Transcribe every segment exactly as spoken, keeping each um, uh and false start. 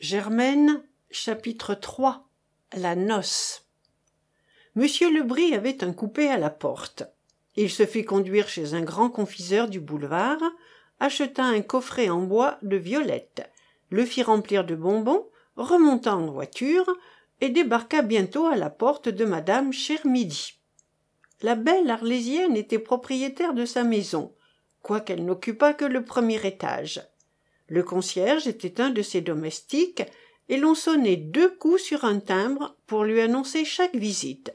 Germaine, chapitre trois. La noce. Monsieur Lebris avait un coupé à la porte. Il se fit conduire chez un grand confiseur du boulevard, acheta un coffret en bois de violettes, le fit remplir de bonbons, remonta en voiture et débarqua bientôt à la porte de madame Chermidy. La belle Arlésienne était propriétaire de sa maison, quoiqu'elle n'occupât que le premier étage. Le concierge était un de ses domestiques, et l'on sonnait deux coups sur un timbre pour lui annoncer chaque visite.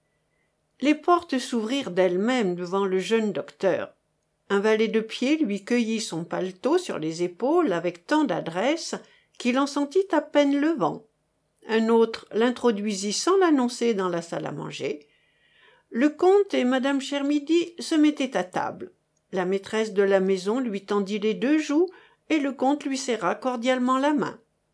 Les portes s'ouvrirent d'elles-mêmes devant le jeune docteur. Un valet de pied lui cueillit son paletot sur les épaules avec tant d'adresse qu'il en sentit à peine le vent. Un autre l'introduisit sans l'annoncer dans la salle à manger. Le comte et madame Chermidy se mettaient à table. La maîtresse de la maison lui tendit les deux joues et le comte lui serra cordialement la main.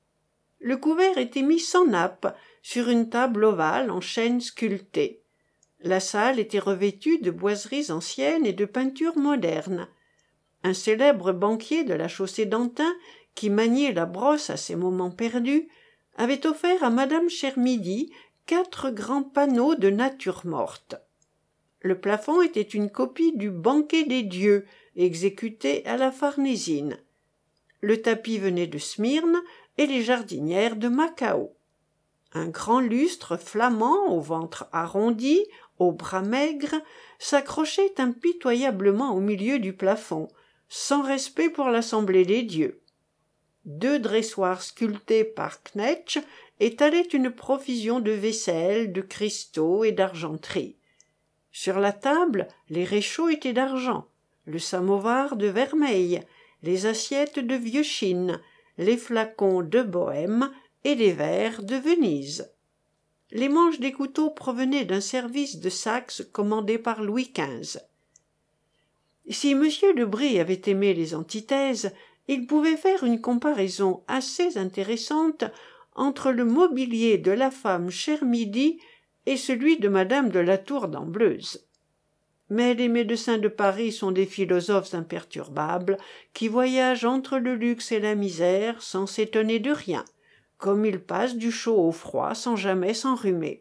Le couvert était mis sans nappe sur une table ovale en chêne sculpté. La salle était revêtue de boiseries anciennes et de peintures modernes. Un célèbre banquier de la chaussée d'Antin, qui maniait la brosse à ses moments perdus, avait offert à madame Chermidy quatre grands panneaux de nature morte. Le plafond était une copie du Banquet des dieux, exécuté à la Farnésine. Le tapis venait de Smyrne et les jardinières de Macao. Un grand lustre flamand au ventre arrondi, aux bras maigres, s'accrochait impitoyablement au milieu du plafond, sans respect pour l'assemblée des dieux. Deux dressoirs sculptés par Knechtch étalaient une profusion de vaisselle, de cristaux et d'argenterie. Sur la table, les réchauds étaient d'argent, le samovar de vermeil, les assiettes de vieux Chine, les flacons de Bohême et les verres de Venise. Les manches des couteaux provenaient d'un service de Saxe commandé par Louis quinze. Si monsieur Lebris avait aimé les antithèses, il pouvait faire une comparaison assez intéressante entre le mobilier de la femme Chermidy et celui de madame de la Tour d'Ambleuze. Mais les médecins de Paris sont des philosophes imperturbables qui voyagent entre le luxe et la misère sans s'étonner de rien, comme ils passent du chaud au froid sans jamais s'enrhumer.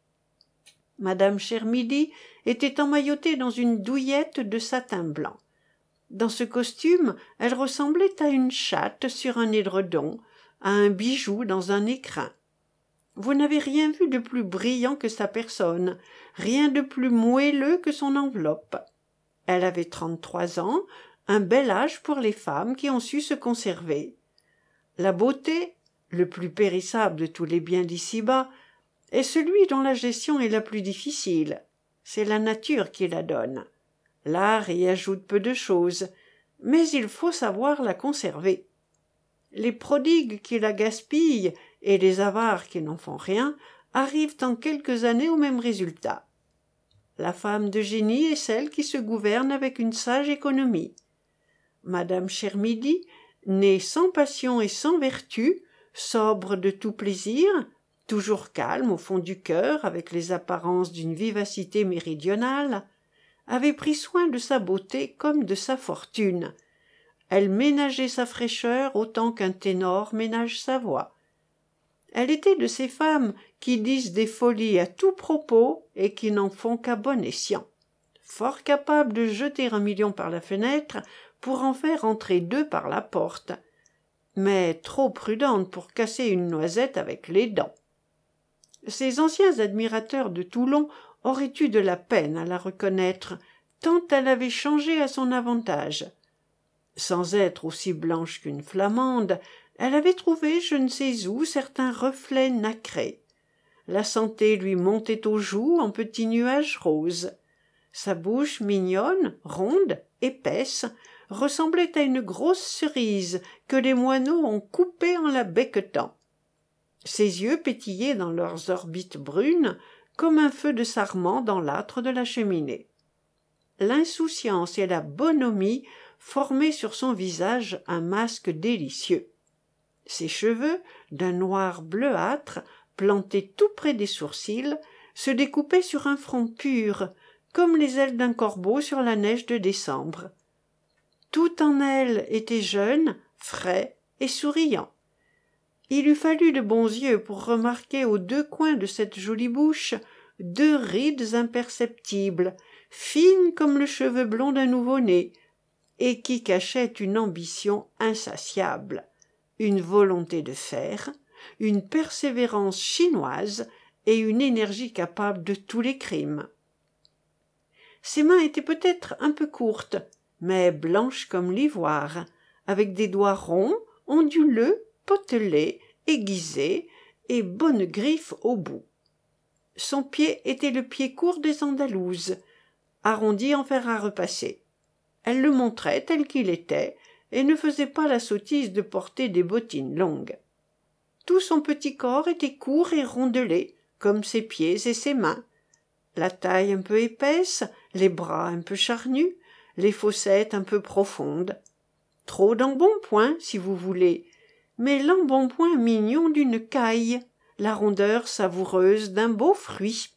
Madame Chermidy était emmaillotée dans une douillette de satin blanc. Dans ce costume, elle ressemblait à une chatte sur un édredon, à un bijou dans un écrin. Vous n'avez rien vu de plus brillant que sa personne, rien de plus moelleux que son enveloppe. Elle avait trente-trois ans, un bel âge pour les femmes qui ont su se conserver. La beauté, le plus périssable de tous les biens d'ici-bas, est celui dont la gestion est la plus difficile. C'est la nature qui la donne. L'art y ajoute peu de choses, mais il faut savoir la conserver. Les prodigues qui la gaspillent et les avares qui n'en font rien arrivent en quelques années au même résultat. La femme de génie est celle qui se gouverne avec une sage économie. Madame Chermidy, née sans passion et sans vertu, sobre de tout plaisir, toujours calme au fond du cœur avec les apparences d'une vivacité méridionale, avait pris soin de sa beauté comme de sa fortune. Elle ménageait sa fraîcheur autant qu'un ténor ménage sa voix. Elle était de ces femmes qui disent des folies à tout propos et qui n'en font qu'à bon escient, fort capables de jeter un million par la fenêtre pour en faire entrer deux par la porte, mais trop prudentes pour casser une noisette avec les dents. Ses anciens admirateurs de Toulon auraient eu de la peine à la reconnaître, tant elle avait changé à son avantage. Sans être aussi blanche qu'une flamande, elle avait trouvé je ne sais où certains reflets nacrés. La santé lui montait aux joues en petits nuages roses. Sa bouche mignonne, ronde, épaisse, ressemblait à une grosse cerise que les moineaux ont coupée en la becquetant. Ses yeux pétillaient dans leurs orbites brunes comme un feu de sarment dans l'âtre de la cheminée. L'insouciance et la bonhomie formaient sur son visage un masque délicieux. Ses cheveux, d'un noir bleuâtre, plantés tout près des sourcils, se découpaient sur un front pur, comme les ailes d'un corbeau sur la neige de décembre. Tout en elle était jeune, frais et souriant. Il eût fallu de bons yeux pour remarquer aux deux coins de cette jolie bouche deux rides imperceptibles, fines comme le cheveu blond d'un nouveau-né, et qui cachaient une ambition insatiable, une volonté de faire, une persévérance chinoise et une énergie capable de tous les crimes. Ses mains étaient peut-être un peu courtes, mais blanches comme l'ivoire, avec des doigts ronds, onduleux, potelés, aiguisés et bonnes griffes au bout. Son pied était le pied court des Andalouses, arrondi en fer à repasser. Elle le montrait tel qu'il était et ne faisait pas la sottise de porter des bottines longues. Tout son petit corps était court et rondelé, comme ses pieds et ses mains. La taille un peu épaisse, les bras un peu charnus, les fossettes un peu profondes. Trop d'embonpoint, si vous voulez, mais l'embonpoint mignon d'une caille, la rondeur savoureuse d'un beau fruit.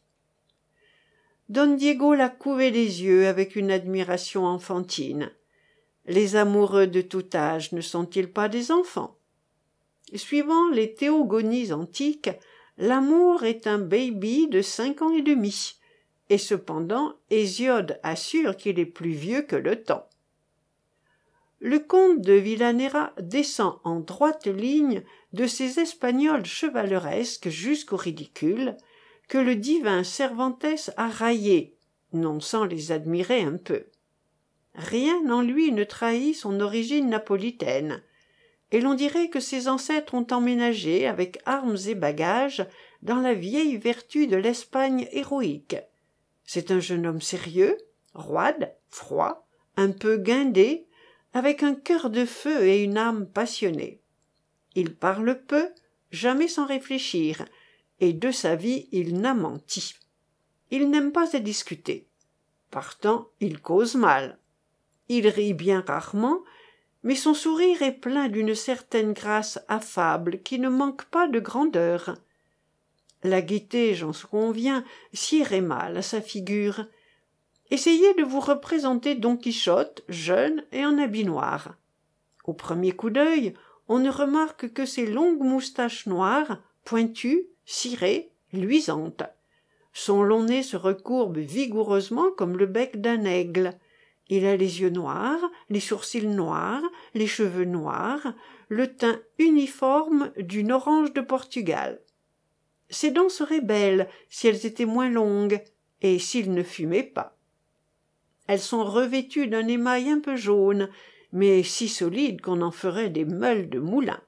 Don Diego la couvait des yeux avec une admiration enfantine. Les amoureux de tout âge ne sont-ils pas des enfants? Suivant les théogonies antiques, l'amour est un baby de cinq ans et demi, et cependant Hésiode assure qu'il est plus vieux que le temps. Le comte de Villanera descend en droite ligne de ces Espagnols chevaleresques jusqu'au ridicule, que le divin Cervantes a raillés, non sans les admirer un peu. Rien en lui ne trahit son origine napolitaine, et l'on dirait que ses ancêtres ont emménagé avec armes et bagages dans la vieille vertu de l'Espagne héroïque. C'est un jeune homme sérieux, roide, froid, un peu guindé, avec un cœur de feu et une âme passionnée. Il parle peu, jamais sans réfléchir, et de sa vie il n'a menti. Il n'aime pas à discuter. Partant, il cause mal. Il rit bien rarement, mais son sourire est plein d'une certaine grâce affable qui ne manque pas de grandeur. La gaieté, j'en conviens, siérait mal à sa figure. Essayez de vous représenter Don Quichotte, jeune et en habit noir. Au premier coup d'œil, on ne remarque que ses longues moustaches noires, pointues, cirées, luisantes. Son long nez se recourbe vigoureusement comme le bec d'un aigle. Il a les yeux noirs, les sourcils noirs, les cheveux noirs, le teint uniforme d'une orange de Portugal. Ses dents seraient belles si elles étaient moins longues et s'il ne fumait pas. Elles sont revêtues d'un émail un peu jaune, mais si solide qu'on en ferait des meules de moulin.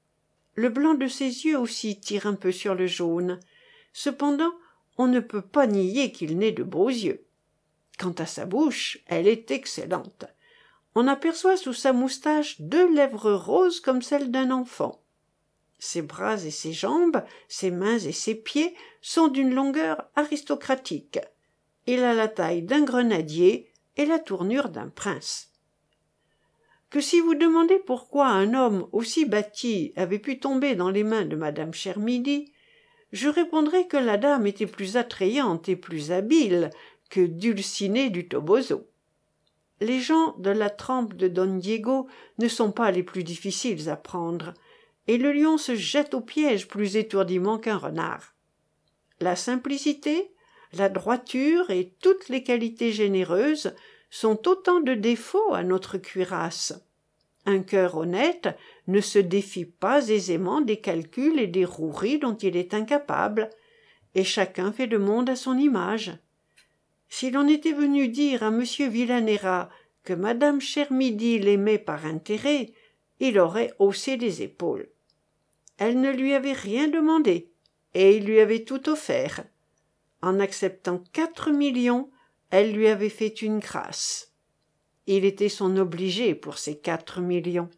Le blanc de ses yeux aussi tire un peu sur le jaune. Cependant, on ne peut pas nier qu'il n'ait de beaux yeux. Quant à sa bouche, elle est excellente. On aperçoit sous sa moustache deux lèvres roses comme celles d'un enfant. Ses bras et ses jambes, ses mains et ses pieds sont d'une longueur aristocratique. Il a la taille d'un grenadier et la tournure d'un prince. Que si vous demandez pourquoi un homme aussi bâti avait pu tomber dans les mains de madame Chermidy, je répondrai que la dame était plus attrayante et plus habile que Dulcinée du Toboso. Les gens de la trempe de Don Diego ne sont pas les plus difficiles à prendre, et le lion se jette au piège plus étourdiment qu'un renard. La simplicité, la droiture et toutes les qualités généreuses sont autant de défauts à notre cuirasse. Un cœur honnête ne se défie pas aisément des calculs et des roueries dont il est incapable, et chacun fait le monde à son image. Si l'on était venu dire à monsieur Villanera que madame Chermidy l'aimait par intérêt, il aurait haussé les épaules. Elle ne lui avait rien demandé, et il lui avait tout offert. En acceptant quatre millions, elle lui avait fait une grâce. Il était son obligé pour ces quatre millions.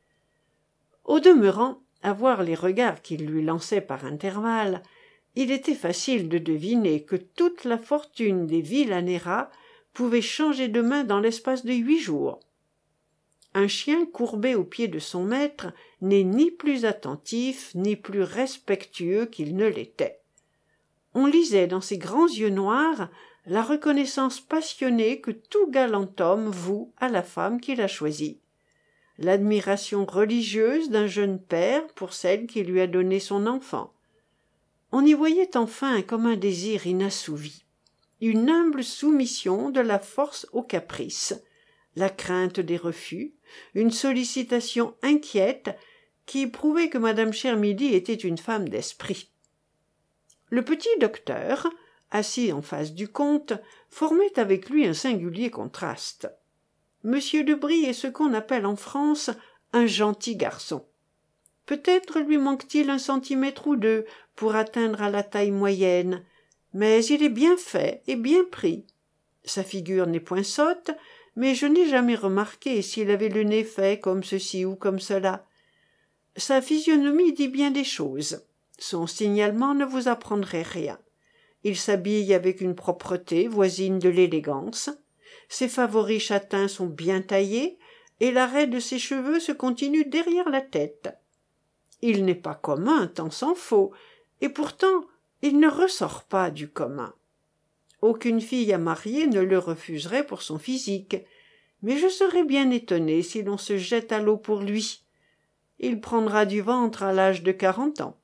Au demeurant, à voir les regards qu'il lui lançait par intervalles, il était facile de deviner que toute la fortune des Villanera pouvait changer de main dans l'espace de huit jours. Un chien courbé aux pieds de son maître n'est ni plus attentif ni plus respectueux qu'il ne l'était. On lisait dans ses grands yeux noirs la reconnaissance passionnée que tout galant homme voue à la femme qu'il a choisie. l'admiration religieuse d'un jeune père pour celle qui lui a donné son enfant. On y voyait enfin comme un désir inassouvi, une humble soumission de la force au caprice, la crainte des refus, une sollicitation inquiète qui prouvait que madame Chermidy était une femme d'esprit. Le petit docteur, assis en face du comte, formait avec lui un singulier contraste. Monsieur de Bry est ce qu'on appelle en France un gentil garçon. Peut-être lui manque-t-il un centimètre ou deux pour atteindre à la taille moyenne, mais il est bien fait et bien pris. Sa figure n'est point sotte, mais je n'ai jamais remarqué s'il avait le nez fait comme ceci ou comme cela. Sa physionomie dit bien des choses. Son signalement ne vous apprendrait rien. Il s'habille avec une propreté voisine de l'élégance. Ses favoris châtains sont bien taillés, et l'arrêt de ses cheveux se continue derrière la tête. Il n'est pas commun, tant s'en faut, et pourtant il ne ressort pas du commun. Aucune fille à marier ne le refuserait pour son physique, mais je serais bien étonné si l'on se jette à l'eau pour lui. Il prendra du ventre à l'âge de quarante ans.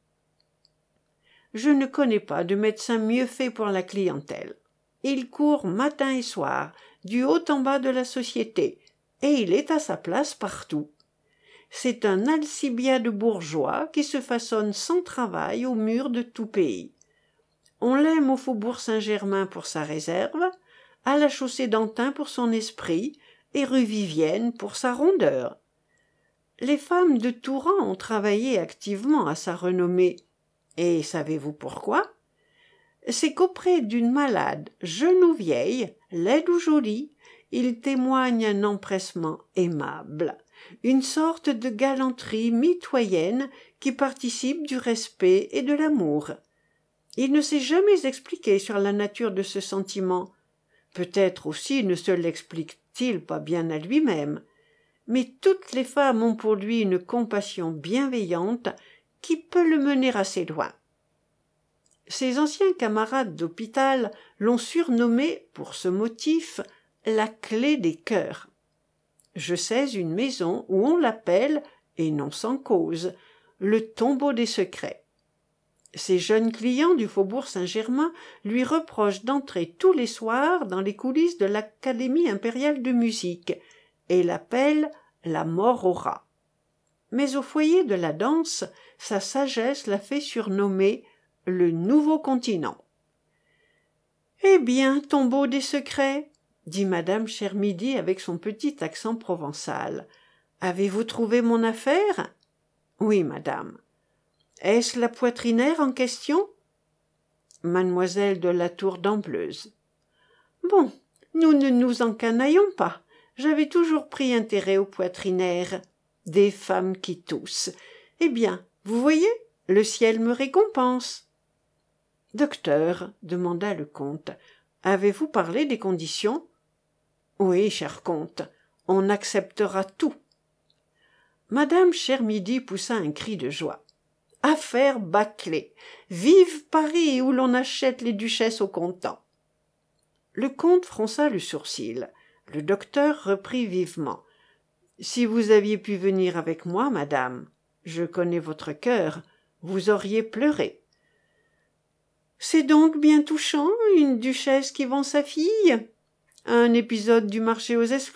Je ne connais pas de médecin mieux fait pour la clientèle. Il court matin et soir, du haut en bas de la société, et il est à sa place partout. C'est un Alcibiade bourgeois qui se façonne sans travail aux murs de tout pays. On l'aime au faubourg Saint-Germain pour sa réserve, à la chaussée d'Antin pour son esprit, et rue Vivienne pour sa rondeur. Les femmes de tout rang ont travaillé activement à sa renommée. Et savez-vous pourquoi? C'est qu'auprès d'une malade, jeune ou vieille, laide ou jolie, il témoigne un empressement aimable, une sorte de galanterie mitoyenne qui participe du respect et de l'amour. Il ne s'est jamais expliqué sur la nature de ce sentiment. Peut-être aussi ne se l'explique-t-il pas bien à lui-même. Mais toutes les femmes ont pour lui une compassion bienveillante qui peut le mener assez loin. Ses anciens camarades d'hôpital l'ont surnommé, pour ce motif, la clé des cœurs. Je sais une maison où on l'appelle, et non sans cause, le tombeau des secrets. Ses jeunes clients du faubourg Saint-Germain lui reprochent d'entrer tous les soirs dans les coulisses de l'Académie impériale de musique et l'appellent la mort aux rats. Mais au foyer de la danse, sa sagesse l'a fait surnommer le nouveau continent. « Eh bien, tombeau des secrets, » dit madame Chermidy avec son petit accent provençal. « Avez-vous trouvé mon affaire ?»« Oui, madame. »« Est-ce la poitrinaire en question ?»« Mademoiselle de la Tour d'Ambleuse. »« Bon, nous ne nous encanaillons pas. J'avais toujours pris intérêt aux poitrinaires. Des femmes qui toussent. Eh bien, vous voyez, le ciel me récompense. »« Docteur, » demanda le comte, « avez-vous parlé des conditions ?»« Oui, cher comte, on acceptera tout. » Madame Chermidy poussa un cri de joie. « Affaire bâclée. Vive Paris où l'on achète les duchesses au comptant. » Le comte fronça le sourcil. Le docteur reprit vivement. « Si vous aviez pu venir avec moi, madame, je connais votre cœur, vous auriez pleuré. »« C'est donc bien touchant, une duchesse qui vend sa fille? Un épisode du marché aux esclaves ?» ?»«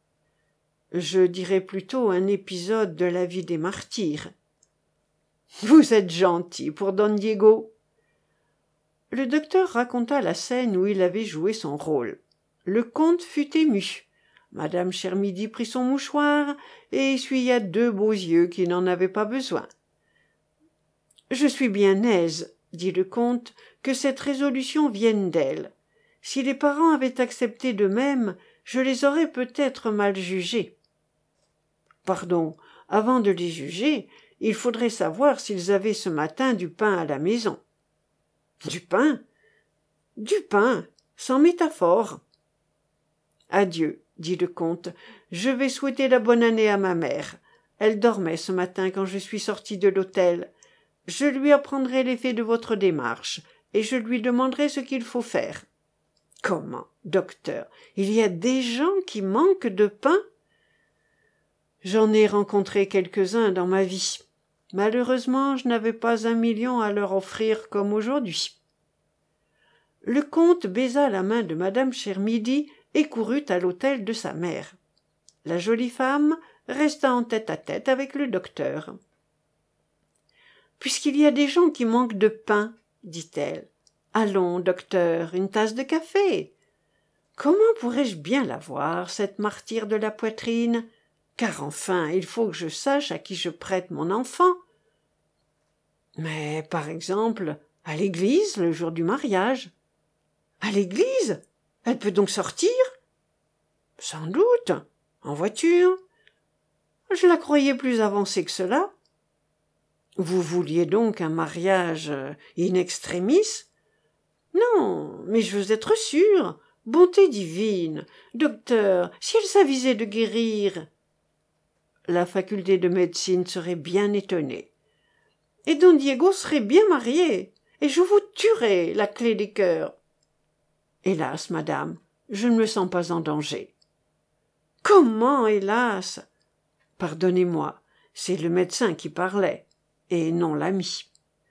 Je dirais plutôt un épisode de la vie des martyrs. »« Vous êtes gentil pour Don Diego. » Le docteur raconta la scène où il avait joué son rôle. Le comte fut ému. Madame Chermidy prit son mouchoir et essuya deux beaux yeux qui n'en avaient pas besoin. « Je suis bien aise, » dit le comte, « que cette résolution vienne d'elle. Si les parents avaient accepté de même, je les aurais peut-être mal jugés. »« Pardon, avant de les juger, il faudrait savoir s'ils avaient ce matin du pain à la maison. »« Du pain ? Du pain, sans métaphore. »« Adieu, » dit le comte, « je vais souhaiter la bonne année à ma mère. Elle dormait ce matin quand je suis sorti de l'hôtel. Je lui apprendrai l'effet de votre démarche, et je lui demanderai ce qu'il faut faire. »« Comment, docteur, il y a des gens qui manquent de pain ? » J'en ai rencontré quelques-uns dans ma vie. Malheureusement, je n'avais pas un million à leur offrir comme aujourd'hui. » Le comte baisa la main de madame Chermidy et courut à l'hôtel de sa mère. La jolie femme resta en tête-à-tête avec le docteur. « Puisqu'il y a des gens qui manquent de pain, dit-elle, allons, docteur, une tasse de café. Comment pourrais-je bien l'avoir, cette martyre de la poitrine? Car enfin, il faut que je sache à qui je prête mon enfant. Mais, par exemple, à l'église, le jour du mariage. À l'église? Elle peut donc sortir? Sans doute. En voiture. Je la croyais plus avancée que cela. Vous vouliez donc un mariage in extremis? Non, mais je veux être sûre. Bonté divine. Docteur, si elle s'avisait de guérir. La faculté de médecine serait bien étonnée. Et don Diego serait bien marié, et je vous tuerais la clé des cœurs. Hélas, madame, je ne me sens pas en danger. Comment, hélas? Pardonnez-moi, c'est le médecin qui parlait, et non l'ami.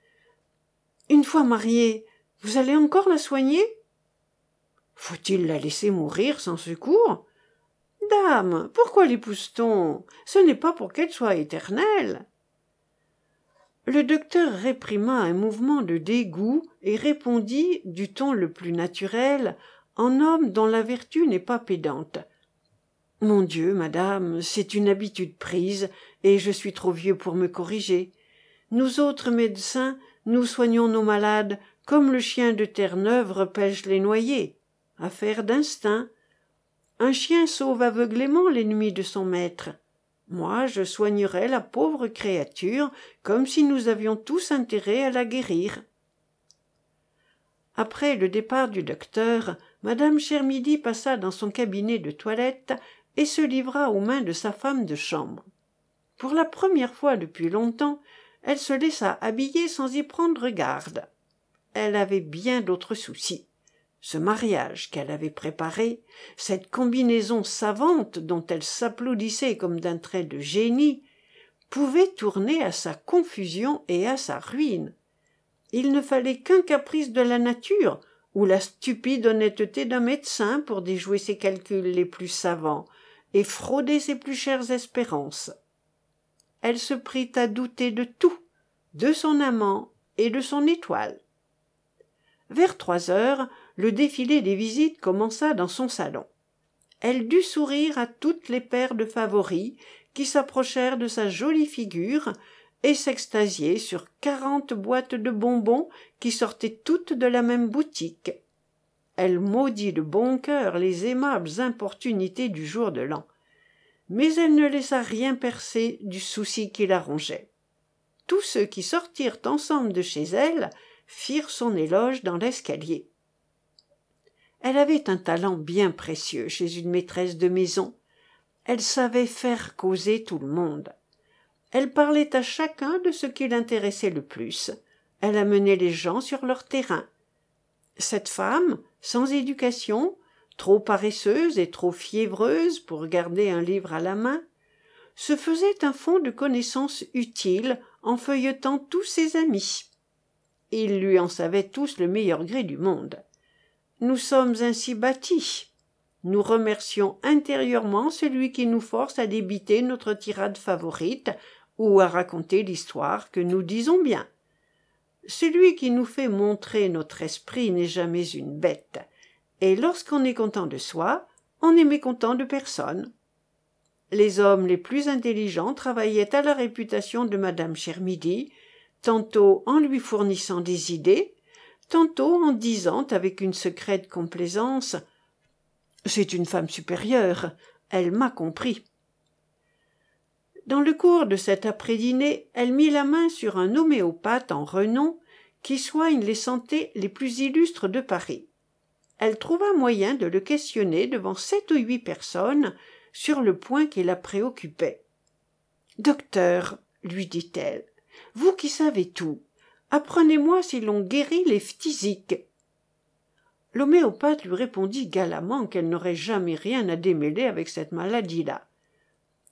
Une fois mariée, vous allez encore la soigner? Faut-il la laisser mourir sans secours? Dame, pourquoi l'épouse-t-on? Ce n'est pas pour qu'elle soit éternelle. Le docteur réprima un mouvement de dégoût et répondit du ton le plus naturel, en homme dont la vertu n'est pas pédante. Mon Dieu, madame, c'est une habitude prise, et je suis trop vieux pour me corriger. Nous autres médecins, nous soignons nos malades comme le chien de Terre-Neuve repêche les noyés. Affaire d'instinct. Un chien sauve aveuglément l'ennemi de son maître. Moi, je soignerais la pauvre créature comme si nous avions tous intérêt à la guérir. Après le départ du docteur, madame Chermidy passa dans son cabinet de toilette et se livra aux mains de sa femme de chambre. Pour la première fois depuis longtemps, elle se laissa habiller sans y prendre garde. Elle avait bien d'autres soucis. Ce mariage qu'elle avait préparé, cette combinaison savante dont elle s'applaudissait comme d'un trait de génie, pouvait tourner à sa confusion et à sa ruine. Il ne fallait qu'un caprice de la nature ou la stupide honnêteté d'un médecin pour déjouer ses calculs les plus savants et frauder ses plus chères espérances. Elle se prit à douter de tout, de son amant et de son étoile. Vers trois heures, le défilé des visites commença dans son salon. Elle dut sourire à toutes les paires de favoris qui s'approchèrent de sa jolie figure et s'extasier sur quarante boîtes de bonbons qui sortaient toutes de la même boutique. Elle maudit de bon cœur les aimables importunités du jour de l'an. Mais elle ne laissa rien percer du souci qui la rongeait. Tous ceux qui sortirent ensemble de chez elle firent son éloge dans l'escalier. Elle avait un talent bien précieux chez une maîtresse de maison. Elle savait faire causer tout le monde. Elle parlait à chacun de ce qui l'intéressait le plus. Elle amenait les gens sur leur terrain. Cette femme, sans éducation, trop paresseuse et trop fiévreuse pour garder un livre à la main, se faisait un fonds de connaissances utiles en feuilletant tous ses amis. Ils lui en savaient tous le meilleur gré du monde. Nous sommes ainsi bâtis. Nous remercions intérieurement celui qui nous force à débiter notre tirade favorite ou à raconter l'histoire que nous disons bien. Celui qui nous fait montrer notre esprit n'est jamais une bête, et lorsqu'on est content de soi, on n'est mécontent de personne. Les hommes les plus intelligents travaillaient à la réputation de madame Chermidy, tantôt en lui fournissant des idées, tantôt en disant avec une secrète complaisance « C'est une femme supérieure, elle m'a compris ». Dans le cours de cet après-dîner, elle mit la main sur un homéopathe en renom qui soigne les santés les plus illustres de Paris. Elle trouva moyen de le questionner devant sept ou huit personnes sur le point qui la préoccupait. « Docteur, lui dit-elle, vous qui savez tout, apprenez-moi si l'on guérit les phtisiques. » L'homéopathe lui répondit galamment qu'elle n'aurait jamais rien à démêler avec cette maladie-là.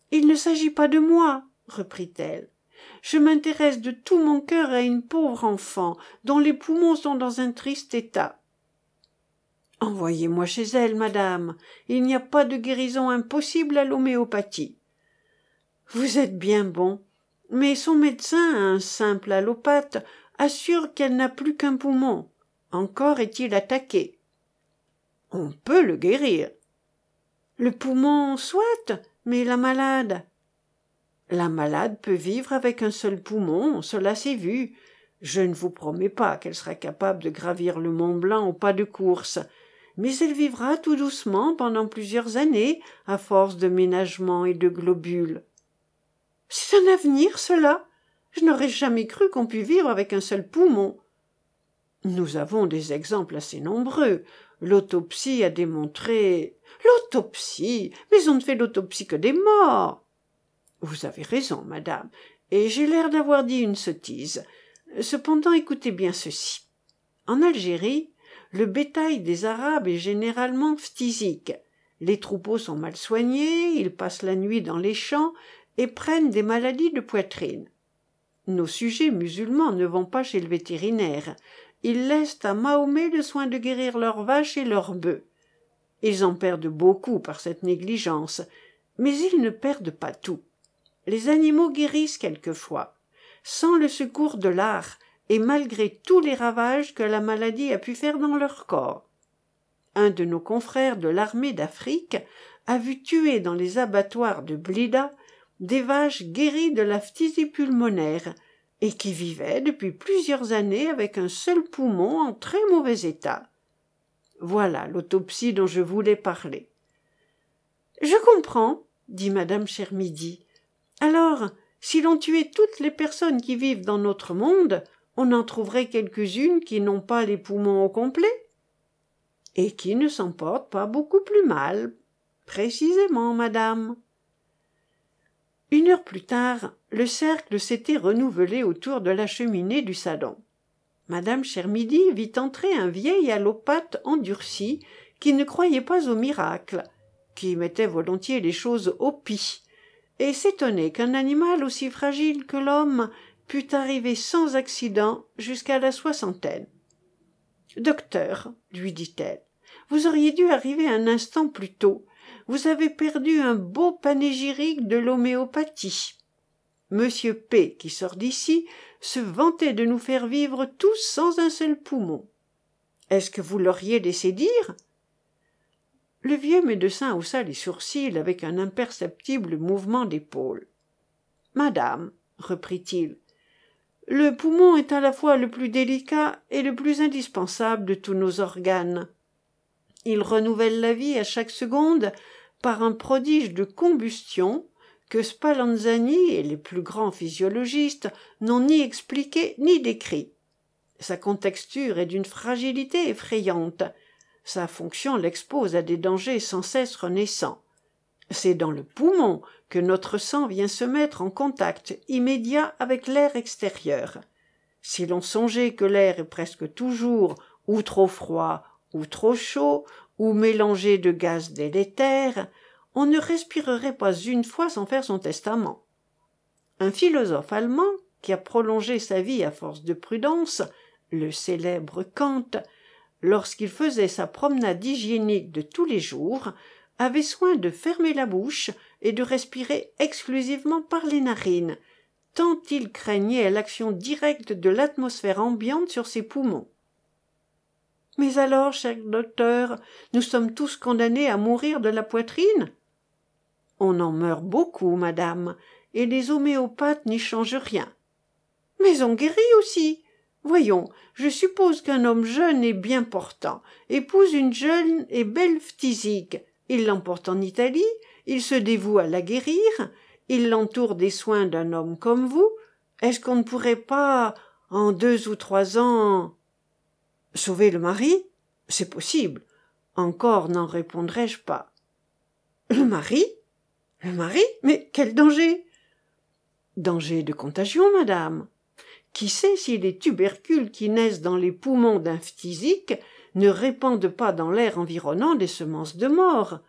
Il ne s'agit pas de moi, reprit-elle. Je m'intéresse de tout mon cœur à une pauvre enfant dont les poumons sont dans un triste état. Envoyez-moi chez elle, madame. Il n'y a pas de guérison impossible à l'homéopathie. Vous êtes bien bon, mais son médecin, un simple allopathe, assure qu'elle n'a plus qu'un poumon. Encore est-il attaqué. On peut le guérir. Le poumon, soit, mais la malade. La malade peut vivre avec un seul poumon, cela s'est vu. Je ne vous promets pas qu'elle sera capable de gravir le Mont Blanc au pas de course, mais elle vivra tout doucement pendant plusieurs années, à force de ménagements et de globules. C'est un avenir, cela. Je n'aurais jamais cru qu'on pût vivre avec un seul poumon. Nous avons des exemples assez nombreux. L'autopsie a démontré... L'autopsie? Mais on ne fait l'autopsie que des morts. Vous avez raison, madame, et j'ai l'air d'avoir dit une sottise. Cependant, écoutez bien ceci. En Algérie, le bétail des Arabes est généralement phtisique. Les troupeaux sont mal soignés, ils passent la nuit dans les champs et prennent des maladies de poitrine. Nos sujets musulmans ne vont pas chez le vétérinaire. Ils laissent à Mahomet le soin de guérir leurs vaches et leurs bœufs. Ils en perdent beaucoup par cette négligence, mais ils ne perdent pas tout. Les animaux guérissent quelquefois, sans le secours de l'art et malgré tous les ravages que la maladie a pu faire dans leur corps. Un de nos confrères de l'armée d'Afrique a vu tuer dans les abattoirs de Blida des vaches guéries de la phtisie pulmonaire et qui vivaient depuis plusieurs années avec un seul poumon en très mauvais état. Voilà l'autopsie dont je voulais parler. « Je comprends, » dit madame Chermidy. « Alors, si l'on tuait toutes les personnes qui vivent dans notre monde, on en trouverait quelques-unes qui n'ont pas les poumons au complet et qui ne s'en portent pas beaucoup plus mal. Précisément, madame. » Une heure plus tard, le cercle s'était renouvelé autour de la cheminée du salon. Madame Chermidy vit entrer un vieil allopathe endurci qui ne croyait pas aux miracles, qui mettait volontiers les choses au pis, et s'étonnait qu'un animal aussi fragile que l'homme pût arriver sans accident jusqu'à la soixantaine. « Docteur, lui dit-elle, vous auriez dû arriver un instant plus tôt. Vous avez perdu un beau panégyrique de l'homéopathie. Monsieur P, qui sort d'ici, se vantait de nous faire vivre tous sans un seul poumon. Est-ce que vous l'auriez laissé dire ?» Le vieux médecin haussa les sourcils avec un imperceptible mouvement d'épaule. « Madame, reprit-il, le poumon est à la fois le plus délicat et le plus indispensable de tous nos organes. Il renouvelle la vie à chaque seconde par un prodige de combustion que Spallanzani et les plus grands physiologistes n'ont ni expliqué ni décrit. Sa contexture est d'une fragilité effrayante. Sa fonction l'expose à des dangers sans cesse renaissants. C'est dans le poumon que notre sang vient se mettre en contact immédiat avec l'air extérieur. Si l'on songeait que l'air est presque toujours ou trop froid ou trop chaud, ou mélangé de gaz délétères, on ne respirerait pas une fois sans faire son testament. Un philosophe allemand, qui a prolongé sa vie à force de prudence, le célèbre Kant, lorsqu'il faisait sa promenade hygiénique de tous les jours, avait soin de fermer la bouche et de respirer exclusivement par les narines, tant il craignait l'action directe de l'atmosphère ambiante sur ses poumons. Mais alors, cher docteur, nous sommes tous condamnés à mourir de la poitrine? On en meurt beaucoup, madame, et les homéopathes n'y changent rien. Mais on guérit aussi. Voyons, je suppose qu'un homme jeune et bien portant épouse une jeune et belle phtisique. Il l'emporte en Italie, il se dévoue à la guérir, il l'entoure des soins d'un homme comme vous. Est-ce qu'on ne pourrait pas, en deux ou trois ans... Sauver le mari? C'est possible. Encore n'en répondrai-je pas. Le mari? Le mari? Mais quel danger? Danger de contagion, madame. Qui sait si les tubercules qui naissent dans les poumons d'un phtisique ne répandent pas dans l'air environnant des semences de mort?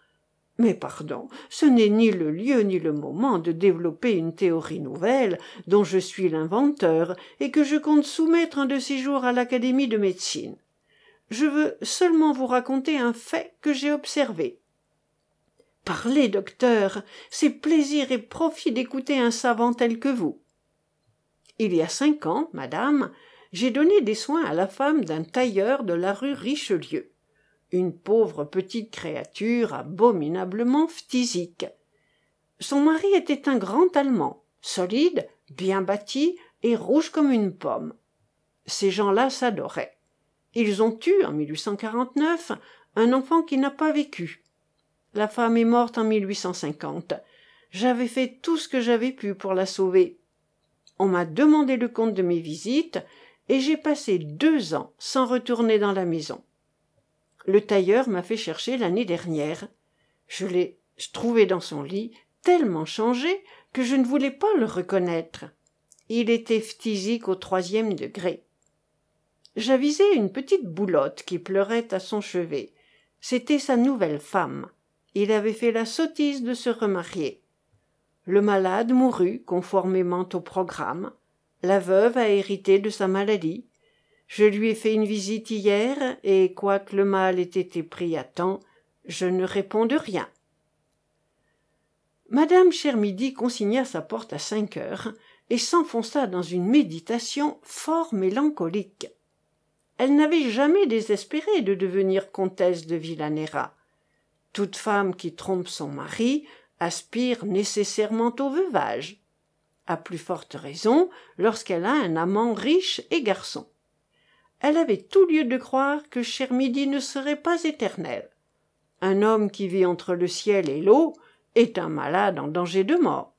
Mais pardon, ce n'est ni le lieu ni le moment de développer une théorie nouvelle dont je suis l'inventeur et que je compte soumettre un de ces jours à l'Académie de médecine. Je veux seulement vous raconter un fait que j'ai observé. Parlez, docteur, c'est plaisir et profit d'écouter un savant tel que vous. Il y a cinq ans, madame, j'ai donné des soins à la femme d'un tailleur de la rue Richelieu. Une pauvre petite créature abominablement phtisique. Son mari était un grand Allemand, solide, bien bâti et rouge comme une pomme. Ces gens-là s'adoraient. Ils ont eu, en mille huit cent quarante-neuf, un enfant qui n'a pas vécu. La femme est morte en mille huit cent cinquante. J'avais fait tout ce que j'avais pu pour la sauver. On m'a demandé le compte de mes visites et j'ai passé deux ans sans retourner dans la maison. Le tailleur m'a fait chercher l'année dernière. Je l'ai trouvé dans son lit, tellement changé que je ne voulais pas le reconnaître. Il était phtisique au troisième degré. J'avisai une petite boulotte qui pleurait à son chevet. C'était sa nouvelle femme. Il avait fait la sottise de se remarier. Le malade mourut conformément au programme. La veuve a hérité de sa maladie. Je lui ai fait une visite hier, et quoique le mal ait été pris à temps, je ne réponds de rien. Madame Chermidy consigna sa porte à cinq heures et s'enfonça dans une méditation fort mélancolique. Elle n'avait jamais désespéré de devenir comtesse de Villanera. Toute femme qui trompe son mari aspire nécessairement au veuvage. À plus forte raison lorsqu'elle a un amant riche et garçon. Elle avait tout lieu de croire que Chermidy ne serait pas éternel. Un homme qui vit entre le ciel et l'eau est un malade en danger de mort.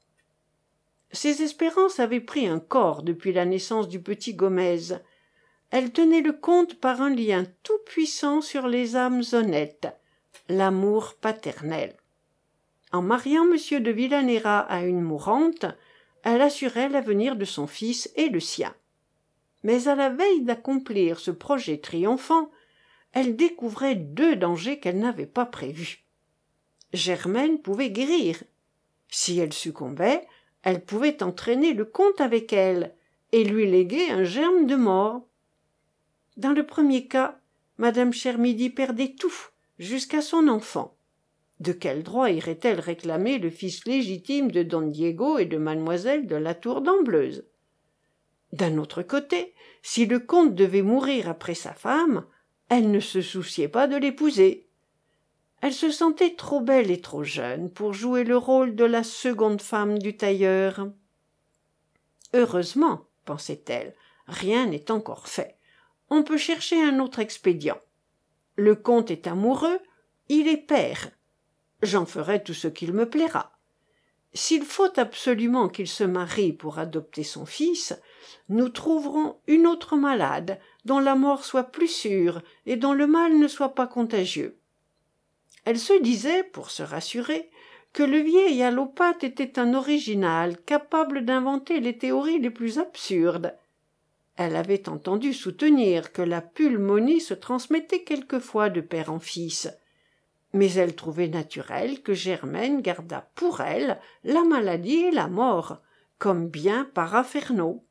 Ses espérances avaient pris un corps depuis la naissance du petit Gomez. Elle tenait le comte par un lien tout-puissant sur les âmes honnêtes, l'amour paternel. En mariant M. de Villanera à une mourante, elle assurait l'avenir de son fils et le sien. Mais à la veille d'accomplir ce projet triomphant, elle découvrait deux dangers qu'elle n'avait pas prévus. Germaine pouvait guérir. Si elle succombait, elle pouvait entraîner le comte avec elle et lui léguer un germe de mort. Dans le premier cas, madame Chermidy perdait tout, jusqu'à son enfant. De quel droit irait-elle réclamer le fils légitime de don Diego et de mademoiselle de la Tour d'Ambleuse? D'un autre côté, si le comte devait mourir après sa femme, elle ne se souciait pas de l'épouser. Elle se sentait trop belle et trop jeune pour jouer le rôle de la seconde femme du tailleur. Heureusement, pensait-elle, rien n'est encore fait. On peut chercher un autre expédient. Le comte est amoureux, il est père. J'en ferai tout ce qu'il me plaira. S'il faut absolument qu'il se marie pour adopter son fils, nous trouverons une autre malade, dont la mort soit plus sûre et dont le mal ne soit pas contagieux. Elle se disait, pour se rassurer, que le vieil allopathe était un original, capable d'inventer les théories les plus absurdes. Elle avait entendu soutenir que la pulmonie se transmettait quelquefois de père en fils. Mais elle trouvait naturel que Germaine gardât pour elle la maladie et la mort, comme bien paraphernaud.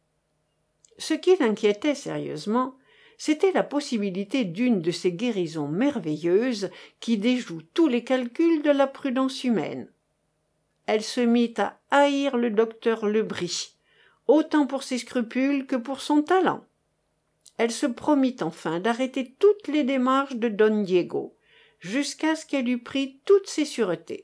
Ce qui l'inquiétait sérieusement, c'était la possibilité d'une de ces guérisons merveilleuses qui déjouent tous les calculs de la prudence humaine. Elle se mit à haïr le docteur Lebris, autant pour ses scrupules que pour son talent. Elle se promit enfin d'arrêter toutes les démarches de don Diego, jusqu'à ce qu'elle eût pris toutes ses sûretés.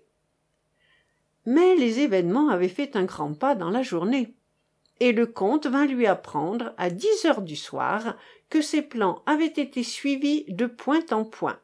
Mais les événements avaient fait un grand pas dans la journée, et le comte vint lui apprendre, à dix heures du soir, que ses plans avaient été suivis de point en point.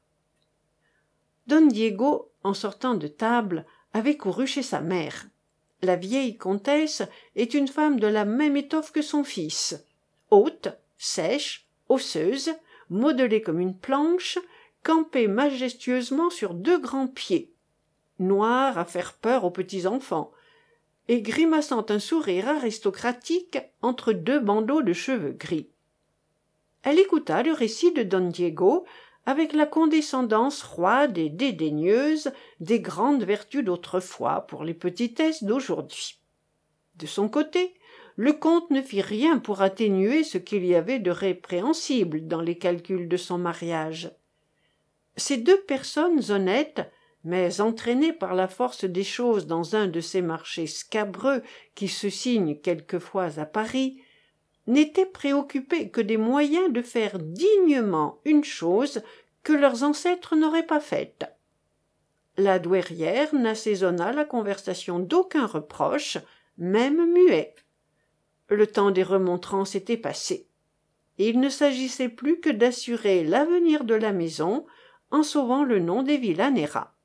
Don Diego, en sortant de table, avait couru chez sa mère. La vieille comtesse est une femme de la même étoffe que son fils, haute, sèche, osseuse, modelée comme une planche, campée majestueusement sur deux grands pieds, noire à faire peur aux petits enfants, et grimaçant un sourire aristocratique entre deux bandeaux de cheveux gris. Elle écouta le récit de don Diego avec la condescendance froide et dédaigneuse des grandes vertus d'autrefois pour les petitesses d'aujourd'hui. De son côté, le comte ne fit rien pour atténuer ce qu'il y avait de répréhensible dans les calculs de son mariage. Ces deux personnes honnêtes, mais entraînées par la force des choses dans un de ces marchés scabreux qui se signent quelquefois à Paris, n'étaient préoccupées que des moyens de faire dignement une chose que leurs ancêtres n'auraient pas faite. La douairière n'assaisonna la conversation d'aucun reproche, même muet. Le temps des remontrances était passé. Il ne s'agissait plus que d'assurer l'avenir de la maison en sauvant le nom des Villanera.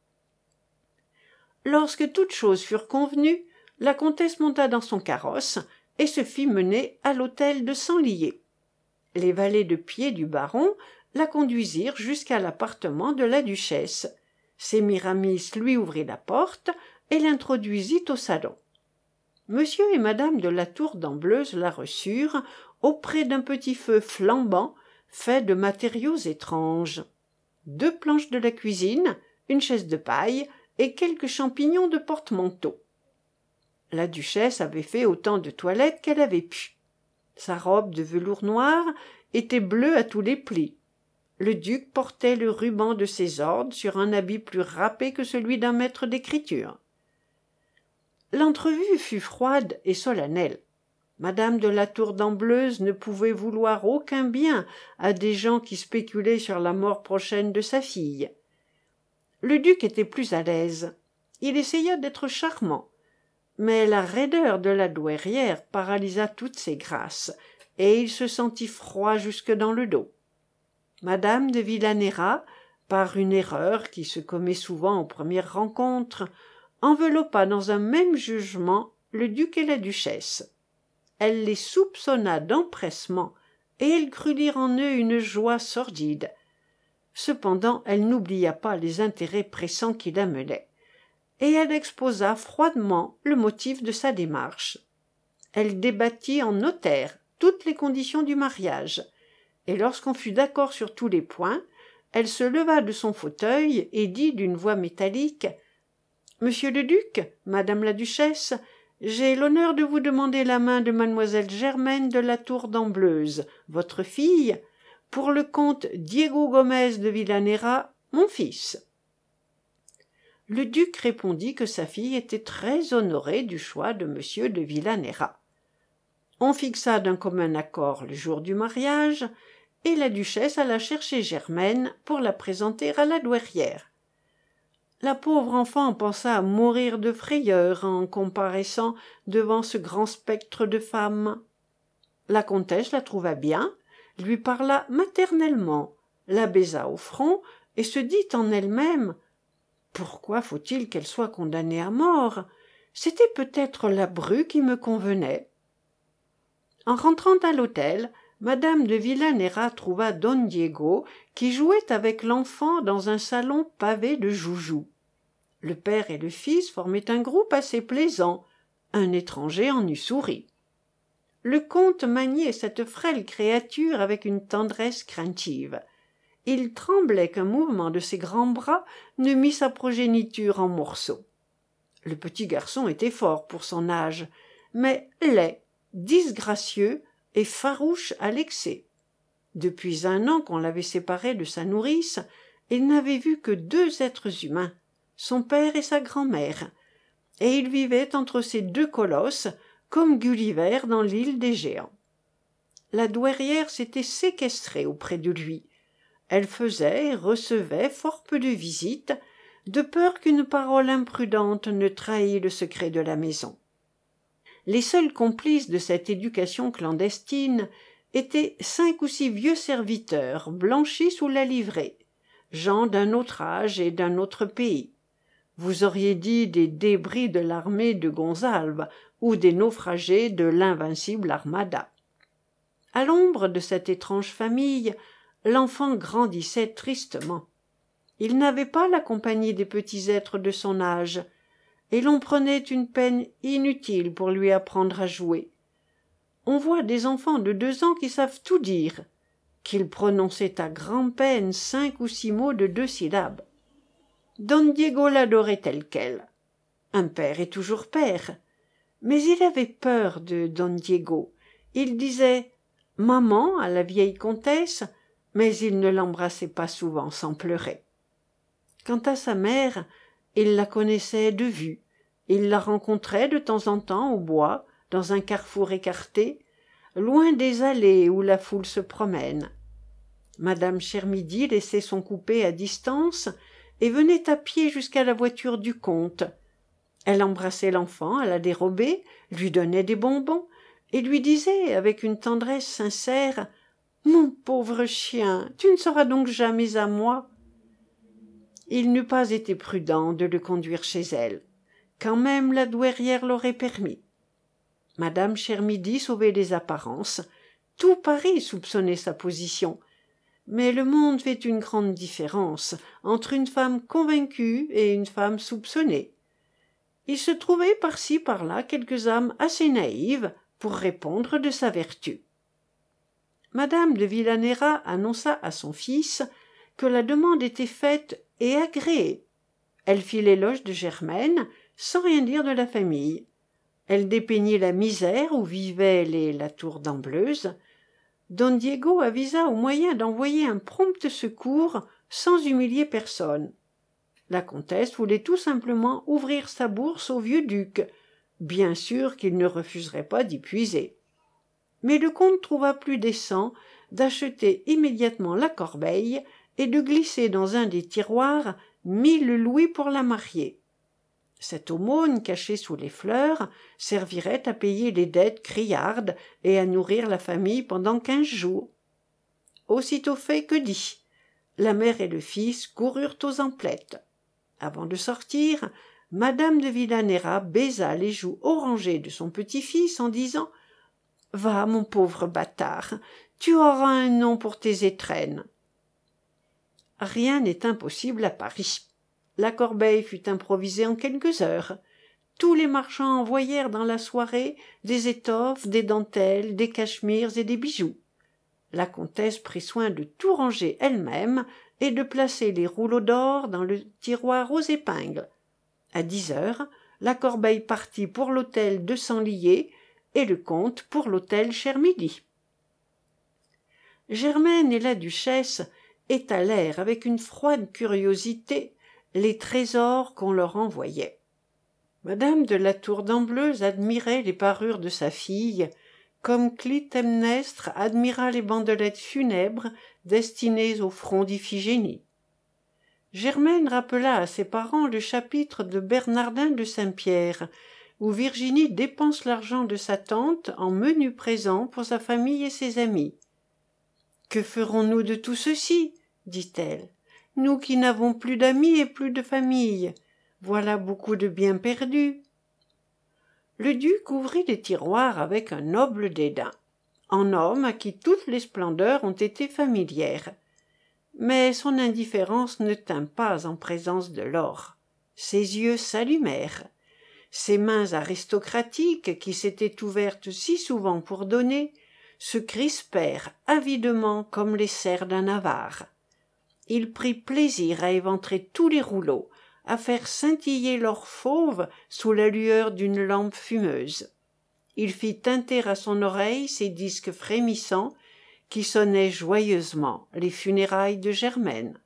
Lorsque toutes choses furent convenues, la comtesse monta dans son carrosse et se fit mener à l'hôtel de Sanlier. Les valets de pied du baron la conduisirent jusqu'à l'appartement de la duchesse. Sémiramis lui ouvrit la porte et l'introduisit au salon. Monsieur et madame de la tour d'Ambleuse la reçurent auprès d'un petit feu flambant fait de matériaux étranges. Deux planches de la cuisine, une chaise de paille et quelques champignons de porte-manteau. La duchesse avait fait autant de toilette qu'elle avait pu. Sa robe de velours noir était bleue à tous les plis. Le duc portait le ruban de ses ordres sur un habit plus râpé que celui d'un maître d'écriture. L'entrevue fut froide et solennelle. Madame de la tour d'Ambleuse ne pouvait vouloir aucun bien à des gens qui spéculaient sur la mort prochaine de sa fille. Le duc était plus à l'aise. Il essaya d'être charmant. Mais la raideur de la douairière paralysa toutes ses grâces, et il se sentit froid jusque dans le dos. Madame de Villanera, par une erreur qui se commet souvent aux premières rencontres, enveloppa dans un même jugement le duc et la duchesse. Elle les soupçonna d'empressement, et elle crut lire en eux une joie sordide. Cependant, elle n'oublia pas les intérêts pressants qui la menaient, et elle exposa froidement le motif de sa démarche. Elle débattit en notaire toutes les conditions du mariage, et lorsqu'on fut d'accord sur tous les points, elle se leva de son fauteuil et dit d'une voix métallique « Monsieur le duc, madame la duchesse, j'ai l'honneur de vous demander la main de mademoiselle Germaine de la tour d'Ambleuse, votre fille, pour le comte Diego Gomez de Villanera, mon fils. » Le duc répondit que sa fille était très honorée du choix de monsieur de Villanera. On fixa d'un commun accord le jour du mariage, et la duchesse alla chercher Germaine pour la présenter à la douairière. La pauvre enfant pensa à mourir de frayeur en comparaissant devant ce grand spectre de femme. La comtesse la trouva bien, lui parla maternellement, la baisa au front et se dit en elle-même « Pourquoi faut-il qu'elle soit condamnée à mort? C'était peut-être la bru qui me convenait. » En rentrant à l'hôtel, madame de Villanera trouva don Diego qui jouait avec l'enfant dans un salon pavé de joujoux. Le père et le fils formaient un groupe assez plaisant. Un étranger en eût souri. Le comte maniait cette frêle créature avec une tendresse craintive. Il tremblait qu'un mouvement de ses grands bras ne mît sa progéniture en morceaux. Le petit garçon était fort pour son âge, mais laid, disgracieux et farouche à l'excès. Depuis un an qu'on l'avait séparé de sa nourrice, il n'avait vu que deux êtres humains, son père et sa grand-mère, et il vivait entre ces deux colosses comme Gulliver dans l'île des géants. La douairière s'était séquestrée auprès de lui. Elle faisait et recevait fort peu de visites, de peur qu'une parole imprudente ne trahît le secret de la maison. Les seuls complices de cette éducation clandestine étaient cinq ou six vieux serviteurs blanchis sous la livrée, gens d'un autre âge et d'un autre pays. Vous auriez dit des débris de l'armée de Gonzalve ou des naufragés de l'invincible Armada. À l'ombre de cette étrange famille, l'enfant grandissait tristement. Il n'avait pas la compagnie des petits êtres de son âge, et l'on prenait une peine inutile pour lui apprendre à jouer. On voit des enfants de deux ans qui savent tout dire, qu'il prononçait à grand-peine cinq ou six mots de deux syllabes. Don Diego l'adorait tel quel. Un père est toujours père. Mais il avait peur de Don Diego. Il disait « Maman » à la vieille comtesse, mais il ne l'embrassait pas souvent sans pleurer. Quant à sa mère, il la connaissait de vue. Il la rencontrait de temps en temps au bois, dans un carrefour écarté, loin des allées où la foule se promène. Madame Chermidy laissait son coupé à distance et venait à pied jusqu'à la voiture du comte. Elle embrassait l'enfant à la dérobée, lui donnait des bonbons et lui disait avec une tendresse sincère « Mon pauvre chien, tu ne seras donc jamais à moi ?» Il n'eût pas été prudent de le conduire chez elle, quand même la douairière l'aurait permis. Madame Chermidy sauvait les apparences. Tout Paris soupçonnait sa position. Mais le monde fait une grande différence entre une femme convaincue et une femme soupçonnée. Il se trouvait par-ci par-là quelques âmes assez naïves pour répondre de sa vertu. Madame de Villanera annonça à son fils que la demande était faite et agréée. Elle fit l'éloge de Germaine sans rien dire de la famille. Elle dépeignit la misère où vivaient les Latour d'Ambleuze. Don Diego avisa au moyen d'envoyer un prompt secours sans humilier personne. La comtesse voulait tout simplement ouvrir sa bourse au vieux duc, bien sûr qu'il ne refuserait pas d'y puiser. Mais le comte trouva plus décent d'acheter immédiatement la corbeille et de glisser dans un des tiroirs mille louis pour la marier. Cette aumône cachée sous les fleurs servirait à payer les dettes criardes et à nourrir la famille pendant quinze jours. Aussitôt fait que dit. La mère et le fils coururent aux emplettes. Avant de sortir, madame de Villanera baisa les joues orangées de son petit-fils en disant « Va, mon pauvre bâtard, tu auras un nom pour tes étrennes. » Rien n'est impossible à Paris. La corbeille fut improvisée en quelques heures. Tous les marchands envoyèrent dans la soirée des étoffes, des dentelles, des cachemires et des bijoux. La comtesse prit soin de tout ranger elle-même et de placer les rouleaux d'or dans le tiroir aux épingles. À dix heures, la corbeille partit pour l'hôtel de Senlier et le comte pour l'hôtel Chermidy. Germaine et la duchesse étalèrent avec une froide curiosité les trésors qu'on leur envoyait. Madame de Latour d'Ambleuze admirait les parures de sa fille, comme Clytemnestre admira les bandelettes funèbres destinées au front d'Iphigénie. Germaine rappela à ses parents le chapitre de Bernardin de Saint-Pierre, où Virginie dépense l'argent de sa tante en menus présents pour sa famille et ses amis. « Que ferons-nous de tout ceci ?» dit-elle. « Nous qui n'avons plus d'amis et plus de famille. Voilà beaucoup de biens perdus. » Le duc ouvrit les tiroirs avec un noble dédain, en homme à qui toutes les splendeurs ont été familières. Mais son indifférence ne tint pas en présence de l'or. Ses yeux s'allumèrent. Ses mains aristocratiques, qui s'étaient ouvertes si souvent pour donner, se crispèrent avidement comme les serres d'un avare. Il prit plaisir à éventrer tous les rouleaux, à faire scintiller l'or fauve sous la lueur d'une lampe fumeuse. Il fit tinter à son oreille ses disques frémissants qui sonnaient joyeusement les funérailles de Germaine.